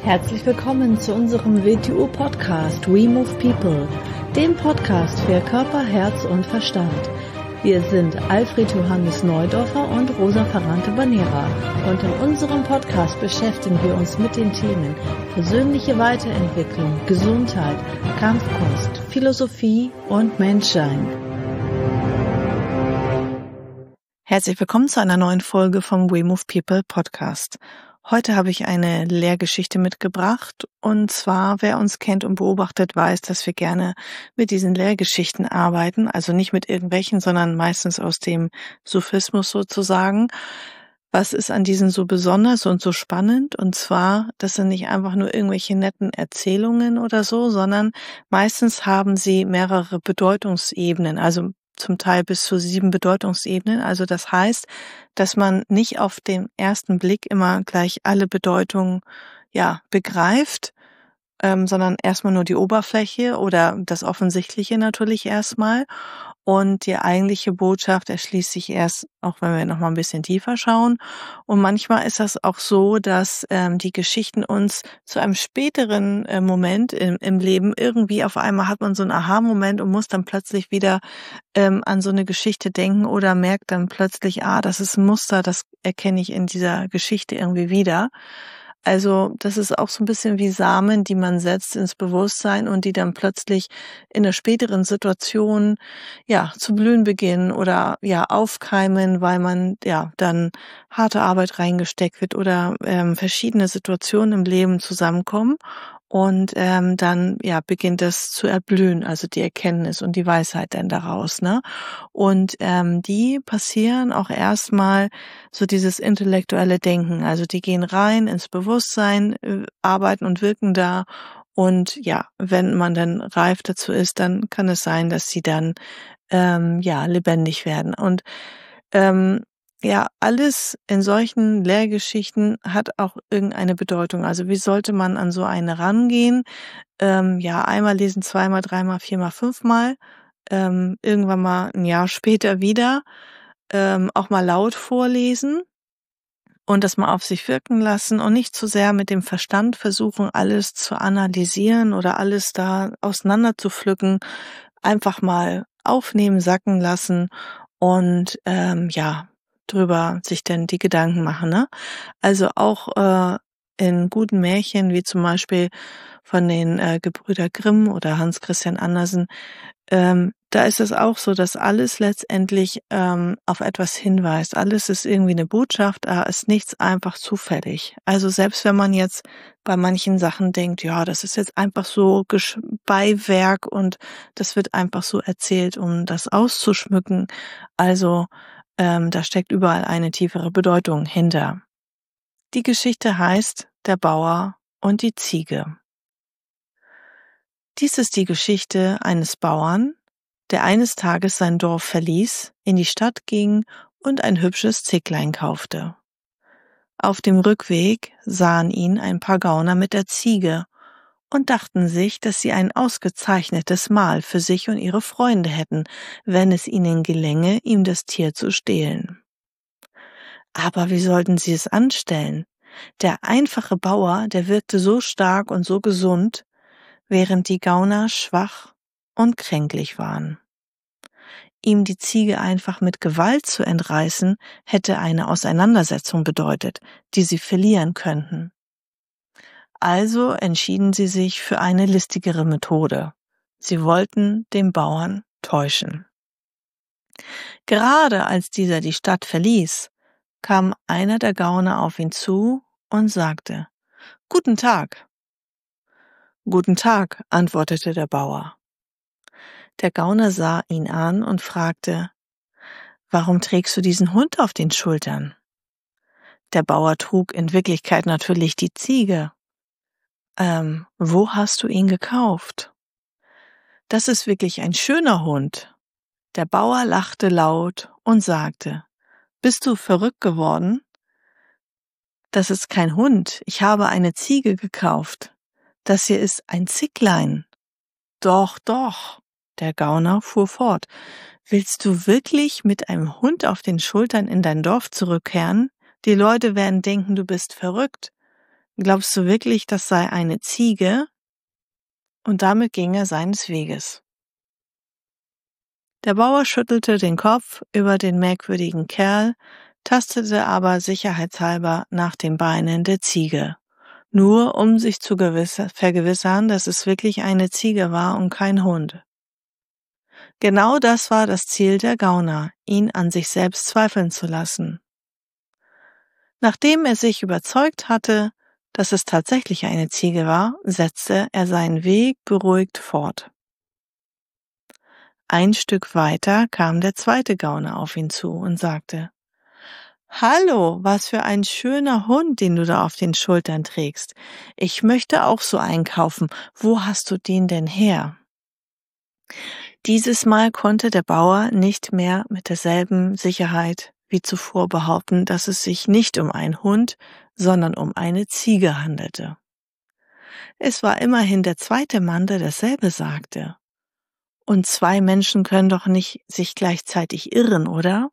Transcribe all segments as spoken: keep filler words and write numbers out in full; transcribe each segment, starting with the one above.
Herzlich willkommen zu unserem W T U-Podcast We Move People, dem Podcast für Körper, Herz und Verstand. Wir sind Alfred Johannes Neudorfer und Rosa Ferrante-Banera und in unserem Podcast beschäftigen wir uns mit den Themen persönliche Weiterentwicklung, Gesundheit, Kampfkunst, Philosophie und Menschsein. Herzlich willkommen zu einer neuen Folge vom We Move People Podcast. Heute habe ich eine Lehrgeschichte mitgebracht und zwar, wer uns kennt und beobachtet, weiß, dass wir gerne mit diesen Lehrgeschichten arbeiten, also nicht mit irgendwelchen, sondern meistens aus dem Sufismus sozusagen. Was ist an diesen so besonders und so spannend? Und zwar, das sind nicht einfach nur irgendwelche netten Erzählungen oder so, sondern meistens haben sie mehrere Bedeutungsebenen, also zum Teil bis zu sieben Bedeutungsebenen. Also das heißt, dass man nicht auf den ersten Blick immer gleich alle Bedeutungen ja begreift, ähm, sondern erstmal nur die Oberfläche oder das Offensichtliche natürlich erstmal. Und die eigentliche Botschaft erschließt sich erst, auch wenn wir noch mal ein bisschen tiefer schauen. Und manchmal ist das auch so, dass ähm, die Geschichten uns zu einem späteren äh, Moment im, im Leben irgendwie auf einmal hat man so einen Aha-Moment und muss dann plötzlich wieder ähm, an so eine Geschichte denken oder merkt dann plötzlich, ah, das ist ein Muster, das erkenne ich in dieser Geschichte irgendwie wieder. Also das ist auch so ein bisschen wie Samen, die man setzt ins Bewusstsein und die dann plötzlich in einer späteren Situation ja zu blühen beginnen oder ja aufkeimen, weil man ja dann harte Arbeit reingesteckt wird oder ähm, verschiedene Situationen im Leben zusammenkommen. Und ähm, dann ja beginnt das zu erblühen, also die Erkenntnis und die Weisheit dann daraus, ne? Und ähm, die passieren auch erstmal so dieses intellektuelle Denken, also die gehen rein ins Bewusstsein, äh, arbeiten und wirken da. Und ja, wenn man dann reif dazu ist, dann kann es sein, dass sie dann ähm, ja lebendig werden. Und ähm, ja, alles in solchen Lehrgeschichten hat auch irgendeine Bedeutung. Also wie sollte man an so eine rangehen? Ähm, ja, einmal lesen, zweimal, dreimal, viermal, fünfmal, ähm, irgendwann mal ein Jahr später wieder, ähm, auch mal laut vorlesen und das mal auf sich wirken lassen und nicht zu sehr mit dem Verstand versuchen, alles zu analysieren oder alles da auseinander zu pflücken. Einfach mal aufnehmen, sacken lassen und ähm, ja, drüber sich dann die Gedanken machen, ne? Also auch äh, in guten Märchen, wie zum Beispiel von den äh, Gebrüder Grimm oder Hans Christian Andersen, ähm, da ist es auch so, dass alles letztendlich ähm, auf etwas hinweist. Alles ist irgendwie eine Botschaft, da ist nichts einfach zufällig. Also selbst wenn man jetzt bei manchen Sachen denkt, ja, das ist jetzt einfach so Gesch- Beiwerk und das wird einfach so erzählt, um das auszuschmücken. Also ähm, da steckt überall eine tiefere Bedeutung hinter. Die Geschichte heißt Der Bauer und die Ziege. Dies ist die Geschichte eines Bauern, der eines Tages sein Dorf verließ, in die Stadt ging und ein hübsches Zicklein kaufte. Auf dem Rückweg sahen ihn ein paar Gauner mit der Ziege und dachten sich, dass sie ein ausgezeichnetes Mahl für sich und ihre Freunde hätten, wenn es ihnen gelänge, ihm das Tier zu stehlen. Aber wie sollten sie es anstellen? Der einfache Bauer, der wirkte so stark und so gesund, während die Gauner schwach und kränklich waren. Ihm die Ziege einfach mit Gewalt zu entreißen, hätte eine Auseinandersetzung bedeutet, die sie verlieren könnten. Also entschieden sie sich für eine listigere Methode. Sie wollten den Bauern täuschen. Gerade als dieser die Stadt verließ, kam einer der Gauner auf ihn zu und sagte: »Guten Tag.« »Guten Tag«, antwortete der Bauer. Der Gauner sah ihn an und fragte: »Warum trägst du diesen Hund auf den Schultern?« Der Bauer trug in Wirklichkeit natürlich die Ziege. »Ähm, wo hast du ihn gekauft?« »Das ist wirklich ein schöner Hund.« Der Bauer lachte laut und sagte: »Bist du verrückt geworden? Das ist kein Hund, ich habe eine Ziege gekauft. Das hier ist ein Zicklein.« »Doch, doch«, der Gauner fuhr fort. »Willst du wirklich mit einem Hund auf den Schultern in dein Dorf zurückkehren? Die Leute werden denken, du bist verrückt. Glaubst du wirklich, das sei eine Ziege?“ Und damit ging er seines Weges. Der Bauer schüttelte den Kopf über den merkwürdigen Kerl, tastete aber sicherheitshalber nach den Beinen der Ziege, nur um sich zu gewiss- vergewissern, dass es wirklich eine Ziege war und kein Hund. Genau das war das Ziel der Gauner, ihn an sich selbst zweifeln zu lassen. Nachdem er sich überzeugt hatte, dass es tatsächlich eine Ziege war, setzte er seinen Weg beruhigt fort. Ein Stück weiter kam der zweite Gauner auf ihn zu und sagte: »Hallo, was für ein schöner Hund, den du da auf den Schultern trägst. Ich möchte auch so einkaufen. Wo hast du den denn her?« Dieses Mal konnte der Bauer nicht mehr mit derselben Sicherheit wie zuvor behaupten, dass es sich nicht um einen Hund, sondern um eine Ziege handelte. Es war immerhin der zweite Mann, der dasselbe sagte. Und zwei Menschen können doch nicht sich gleichzeitig irren, oder?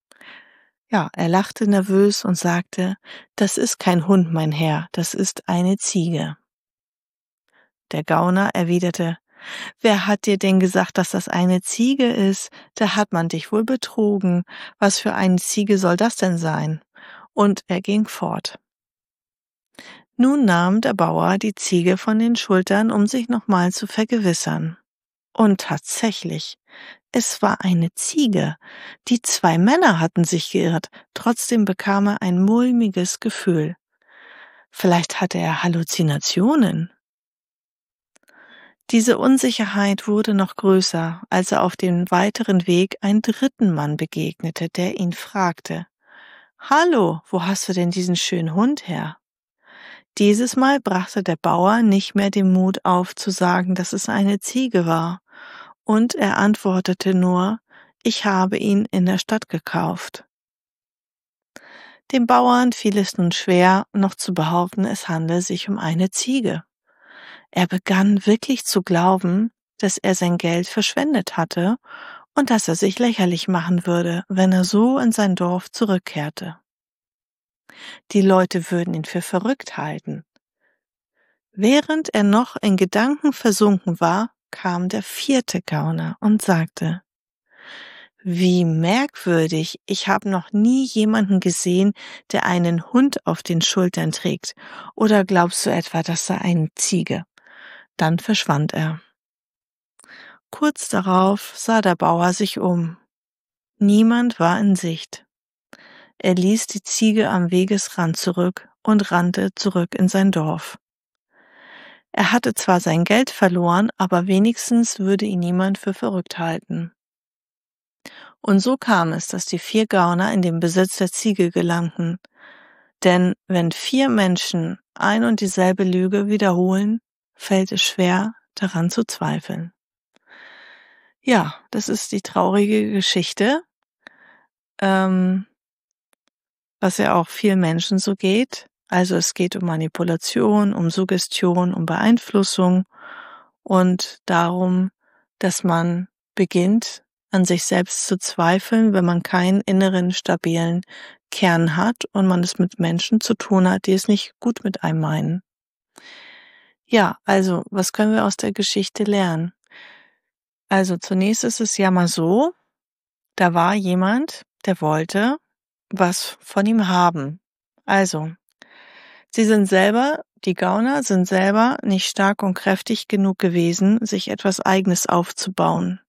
Ja, er lachte nervös und sagte: »Das ist kein Hund, mein Herr, das ist eine Ziege.« Der Gauner erwiderte: »Wer hat dir denn gesagt, dass das eine Ziege ist? Da hat man dich wohl betrogen. Was für eine Ziege soll das denn sein?« Und er ging fort. Nun nahm der Bauer die Ziege von den Schultern, um sich nochmal zu vergewissern. Und tatsächlich, es war eine Ziege. Die zwei Männer hatten sich geirrt, trotzdem bekam er ein mulmiges Gefühl. Vielleicht hatte er Halluzinationen. Diese Unsicherheit wurde noch größer, als er auf dem weiteren Weg einen dritten Mann begegnete, der ihn fragte: »Hallo, wo hast du denn diesen schönen Hund her?« Dieses Mal brachte der Bauer nicht mehr den Mut auf, zu sagen, dass es eine Ziege war, und er antwortete nur: »Ich habe ihn in der Stadt gekauft.« Dem Bauern fiel es nun schwer, noch zu behaupten, es handle sich um eine Ziege. Er begann wirklich zu glauben, dass er sein Geld verschwendet hatte und dass er sich lächerlich machen würde, wenn er so in sein Dorf zurückkehrte. Die Leute würden ihn für verrückt halten. Während er noch in Gedanken versunken war, kam der vierte Gauner und sagte: »Wie merkwürdig, ich habe noch nie jemanden gesehen, der einen Hund auf den Schultern trägt. Oder glaubst du etwa, das sei eine Ziege?« Dann verschwand er. Kurz darauf sah der Bauer sich um. Niemand war in Sicht. Er ließ die Ziege am Wegesrand zurück und rannte zurück in sein Dorf. Er hatte zwar sein Geld verloren, aber wenigstens würde ihn niemand für verrückt halten. Und so kam es, dass die vier Gauner in den Besitz der Ziege gelangten. Denn wenn vier Menschen ein und dieselbe Lüge wiederholen, fällt es schwer, daran zu zweifeln. Ja, das ist die traurige Geschichte, ähm, was ja auch vielen Menschen so geht. Also es geht um Manipulation, um Suggestion, um Beeinflussung und darum, dass man beginnt, an sich selbst zu zweifeln, wenn man keinen inneren, stabilen Kern hat und man es mit Menschen zu tun hat, die es nicht gut mit einem meinen. Ja, also, was können wir aus der Geschichte lernen? Also zunächst ist es ja mal so, da war jemand, der wollte was von ihm haben. Also, sie sind selber, die Gauner sind selber nicht stark und kräftig genug gewesen, sich etwas Eigenes aufzubauen.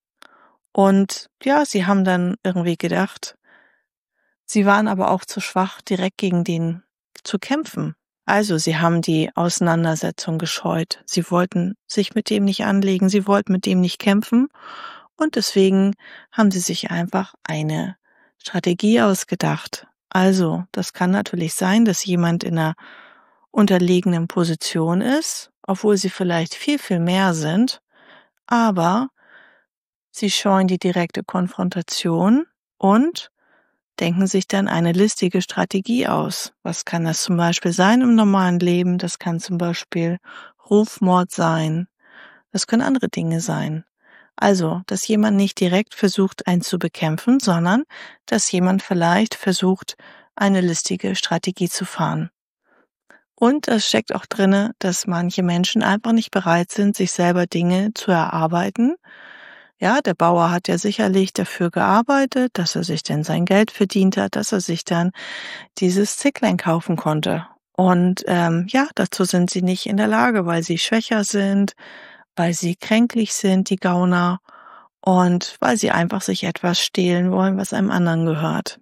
Und ja, sie haben dann irgendwie gedacht, sie waren aber auch zu schwach, direkt gegen den zu kämpfen. Also sie haben die Auseinandersetzung gescheut. Sie wollten sich mit dem nicht anlegen, sie wollten mit dem nicht kämpfen. Und deswegen haben sie sich einfach eine Strategie ausgedacht. Also, das kann natürlich sein, dass jemand in einer unterlegenen Position ist, obwohl sie vielleicht viel, viel mehr sind, aber sie scheuen die direkte Konfrontation und denken sich dann eine listige Strategie aus. Was kann das zum Beispiel sein im normalen Leben? Das kann zum Beispiel Rufmord sein. Das können andere Dinge sein. Also, dass jemand nicht direkt versucht, einen zu bekämpfen, sondern dass jemand vielleicht versucht, eine listige Strategie zu fahren. Und es steckt auch drinne, dass manche Menschen einfach nicht bereit sind, sich selber Dinge zu erarbeiten. Ja, der Bauer hat ja sicherlich dafür gearbeitet, dass er sich denn sein Geld verdient hat, dass er sich dann dieses Zicklein kaufen konnte. Und ähm, ja, dazu sind sie nicht in der Lage, weil sie schwächer sind, weil sie kränklich sind, die Gauner, und weil sie einfach sich etwas stehlen wollen, was einem anderen gehört.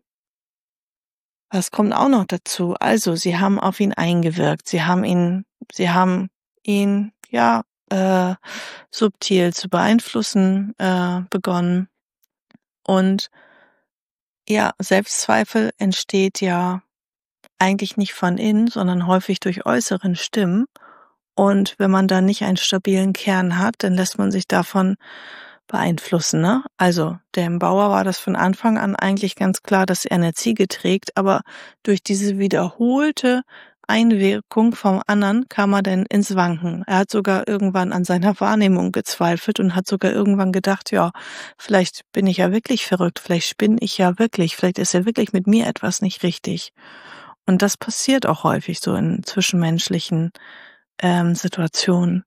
Was kommt auch noch dazu? Also, sie haben auf ihn eingewirkt. Sie haben ihn sie haben ihn, ja, äh, subtil zu beeinflussen, äh, begonnen. Und ja, Selbstzweifel entsteht ja eigentlich nicht von innen, sondern häufig durch äußeren Stimmen. Und wenn man da nicht einen stabilen Kern hat, dann lässt man sich davon beeinflussen, ne? Also, dem Bauer war das von Anfang an eigentlich ganz klar, dass er eine Ziege trägt, aber durch diese wiederholte Einwirkung vom anderen kam er dann ins Wanken. Er hat sogar irgendwann an seiner Wahrnehmung gezweifelt und hat sogar irgendwann gedacht, ja, vielleicht bin ich ja wirklich verrückt, vielleicht spinne ich ja wirklich, vielleicht ist ja wirklich mit mir etwas nicht richtig. Und das passiert auch häufig so in zwischenmenschlichen ähm, Situationen.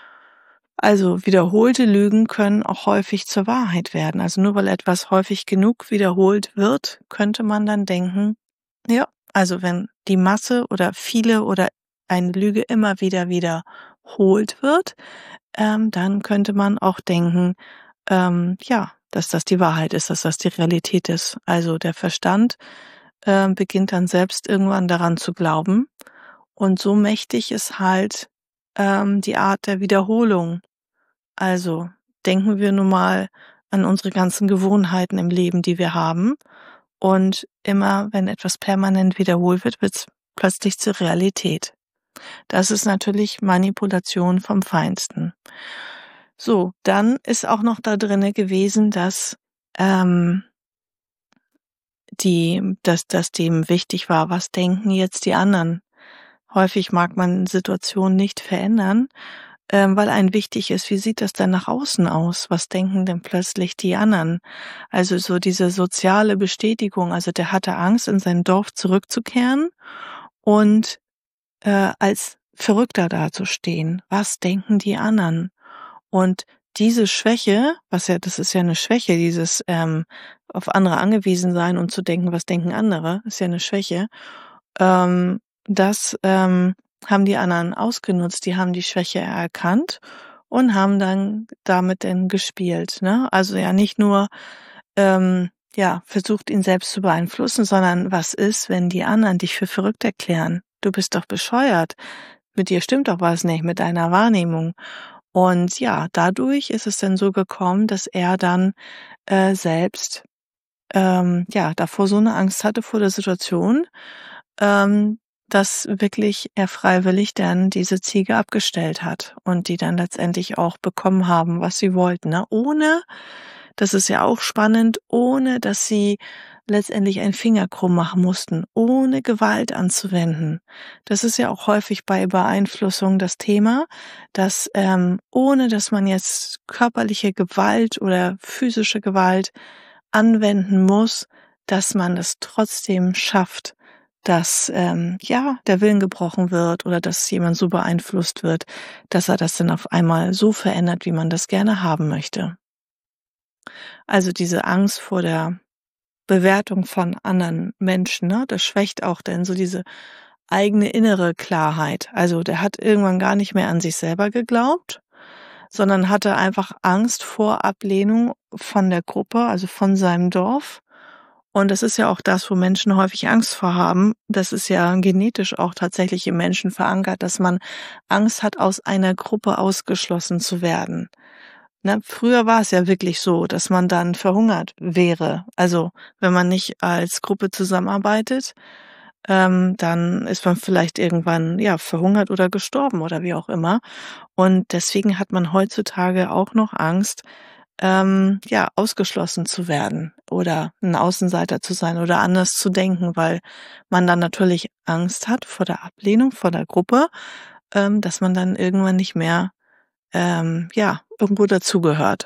Also wiederholte Lügen können auch häufig zur Wahrheit werden. Also nur weil etwas häufig genug wiederholt wird, könnte man dann denken, ja, also wenn die Masse oder viele oder eine Lüge immer wieder wiederholt wird, ähm, dann könnte man auch denken, ähm, ja, dass das die Wahrheit ist, dass das die Realität ist. Also der Verstand ähm, beginnt dann selbst irgendwann daran zu glauben. Und so mächtig ist halt ähm, die Art der Wiederholung. Also denken wir nun mal an unsere ganzen Gewohnheiten im Leben, die wir haben. Und immer, wenn etwas permanent wiederholt wird, wird es plötzlich zur Realität. Das ist natürlich Manipulation vom Feinsten. So, dann ist auch noch da drinne gewesen, dass ähm, die, dass dass dem wichtig war, was denken jetzt die anderen. Häufig mag man Situationen nicht verändern, ähm, weil einem wichtig ist, wie sieht das denn nach außen aus? Was denken denn plötzlich die anderen? Also so diese soziale Bestätigung. Also der hatte Angst, in sein Dorf zurückzukehren und äh, als Verrückter dazustehen. Was denken die anderen? Und diese Schwäche, was ja, das ist ja eine Schwäche, dieses ähm, auf andere angewiesen sein und zu denken, was denken andere, ist ja eine Schwäche. Ähm, das ähm, haben die anderen ausgenutzt, die haben die Schwäche erkannt und haben dann damit dann gespielt, ne? Also ja nicht nur ähm, ja versucht, ihn selbst zu beeinflussen, sondern was ist, wenn die anderen dich für verrückt erklären? Du bist doch bescheuert. Mit dir stimmt doch was nicht, mit deiner Wahrnehmung. Und ja, dadurch ist es dann so gekommen, dass er dann äh, selbst ähm, ja davor so eine Angst hatte vor der Situation, ähm, dass wirklich er freiwillig dann diese Ziege abgestellt hat und die dann letztendlich auch bekommen haben, was sie wollten, ne? Ohne, das ist ja auch spannend, ohne dass sie letztendlich einen Finger krumm machen mussten, ohne Gewalt anzuwenden. Das ist ja auch häufig bei Beeinflussung das Thema, dass ähm, ohne dass man jetzt körperliche Gewalt oder physische Gewalt anwenden muss, dass man es trotzdem schafft, dass ähm, ja der Willen gebrochen wird oder dass jemand so beeinflusst wird, dass er das dann auf einmal so verändert, wie man das gerne haben möchte. Also diese Angst vor der Bewertung von anderen Menschen, ne, das schwächt auch dann so diese eigene innere Klarheit. Also der hat irgendwann gar nicht mehr an sich selber geglaubt, sondern hatte einfach Angst vor Ablehnung von der Gruppe, also von seinem Dorf. Und das ist ja auch das, wo Menschen häufig Angst vor haben. Das ist ja genetisch auch tatsächlich im Menschen verankert, dass man Angst hat, aus einer Gruppe ausgeschlossen zu werden. Ne, früher war es ja wirklich so, dass man dann verhungert wäre. Also wenn man nicht als Gruppe zusammenarbeitet, ähm, dann ist man vielleicht irgendwann ja verhungert oder gestorben oder wie auch immer. Und deswegen hat man heutzutage auch noch Angst, ähm, ja, ausgeschlossen zu werden oder ein Außenseiter zu sein oder anders zu denken, weil man dann natürlich Angst hat vor der Ablehnung, vor der Gruppe, ähm, dass man dann irgendwann nicht mehr, ähm, ja, irgendwo dazugehört.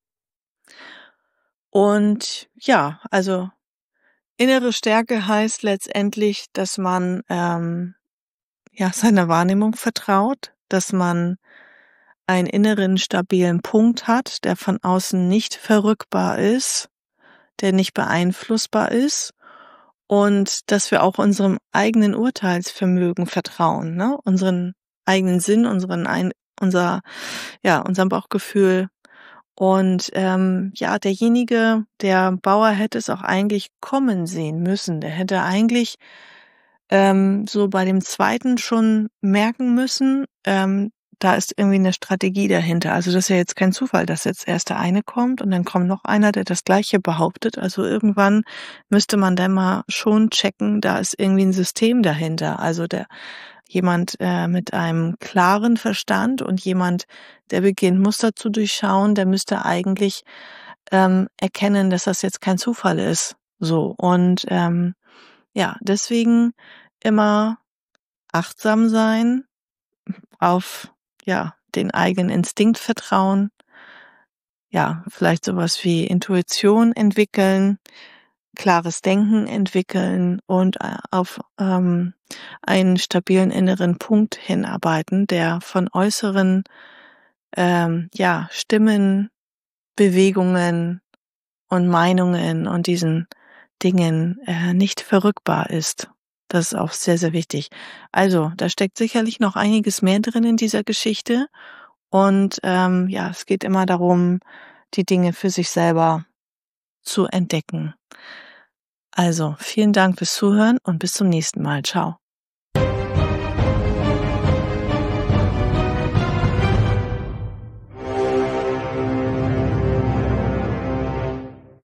Und ja, also innere Stärke heißt letztendlich, dass man, ähm, ja, seiner Wahrnehmung vertraut, dass man einen inneren stabilen Punkt hat, der von außen nicht verrückbar ist, der nicht beeinflussbar ist und dass wir auch unserem eigenen Urteilsvermögen vertrauen, ne? Unseren eigenen Sinn, unseren ein unser ja, unserem Bauchgefühl. Und, ähm, ja, derjenige, der Bauer hätte es auch eigentlich kommen sehen müssen. Der hätte eigentlich, ähm, so bei dem zweiten schon merken müssen, ähm, da ist irgendwie 'ne Strategie dahinter. Also, das ist ja jetzt kein Zufall, dass jetzt erst der eine kommt und dann kommt noch einer, der das Gleiche behauptet. Also, irgendwann müsste man dann mal schon checken, da ist irgendwie 'n System dahinter. Also, der jemand, äh, mit einem klaren Verstand und jemand, der beginnt, Muster zu durchschauen, der müsste eigentlich, ähm, erkennen, dass das jetzt kein Zufall ist, so. Und, ähm, ja, deswegen immer achtsam sein, auf, ja, den eigenen Instinkt vertrauen, ja, vielleicht so was wie Intuition entwickeln, klares Denken entwickeln und, äh, auf, ähm, einen stabilen inneren Punkt hinarbeiten, der von äußeren, ähm, ja, Stimmen, Bewegungen und Meinungen und diesen Dingen, äh, nicht verrückbar ist. Das ist auch sehr, sehr wichtig. Also, da steckt sicherlich noch einiges mehr drin in dieser Geschichte und, ähm, ja, es geht immer darum, die Dinge für sich selber zu entdecken. Also, vielen Dank fürs Zuhören und bis zum nächsten Mal. Tschau.